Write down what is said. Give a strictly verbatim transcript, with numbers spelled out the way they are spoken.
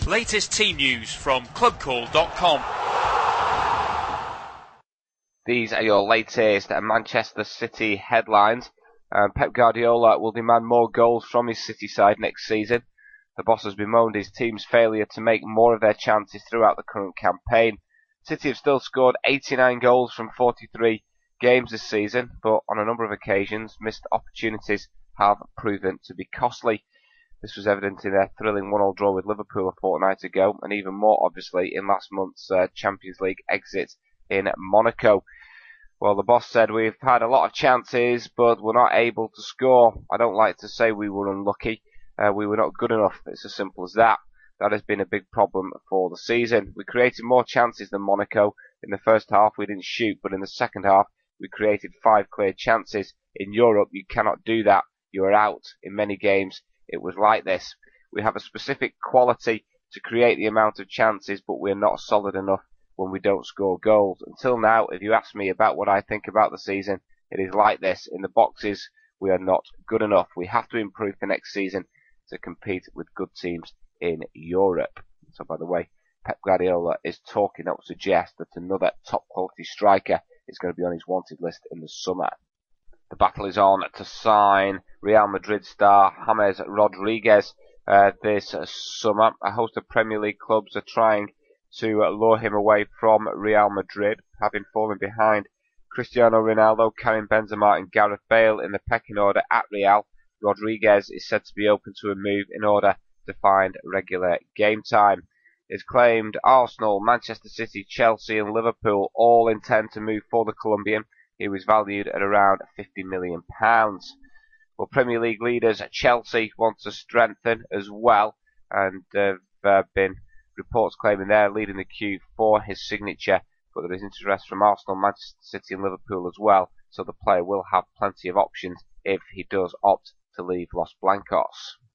Latest team news from club call dot com. These are your latest Manchester City headlines. Um, Pep Guardiola will demand more goals from his City side next season. The boss has bemoaned his team's failure to make more of their chances throughout the current campaign. City have still scored eighty-nine goals from forty-three games this season, but on a number of occasions, missed opportunities have proven to be costly. This was evident in their thrilling one all draw with Liverpool a fortnight ago, and even more obviously in last month's uh, Champions League exit in Monaco. Well, the boss said, we've had a lot of chances, but we're not able to score. I don't like to say we were unlucky. Uh, we were not good enough. It's as simple as that. That has been a big problem for the season. We created more chances than Monaco. In the first half, we didn't shoot, but in the second half, we created five clear chances. In Europe, you cannot do that. You are out. In many games, it was like this. We have a specific quality to create the amount of chances, but we're not solid enough when we don't score goals. Until now, if you ask me about what I think about the season, it is like this. In the boxes, we are not good enough. We have to improve for next season to compete with good teams in Europe. So, by the way, Pep Guardiola is talking. That would suggest that another top-quality striker is going to be on his wanted list in the summer. The battle is on to sign Real Madrid star James Rodriguez uh, this summer. A host of Premier League clubs are trying to lure him away from Real Madrid, having fallen behind Cristiano Ronaldo, Karim Benzema and Gareth Bale in the pecking order at Real. Rodriguez is said to be open to a move in order to find regular game time. It's claimed Arsenal, Manchester City, Chelsea and Liverpool all intend to move for the Colombian. He was valued at around fifty million pounds. Well, Premier League leaders Chelsea want to strengthen as well, and there have uh, been reports claiming they're leading the queue for his signature, but there is interest from Arsenal, Manchester City and Liverpool as well, so the player will have plenty of options if he does opt to leave Los Blancos.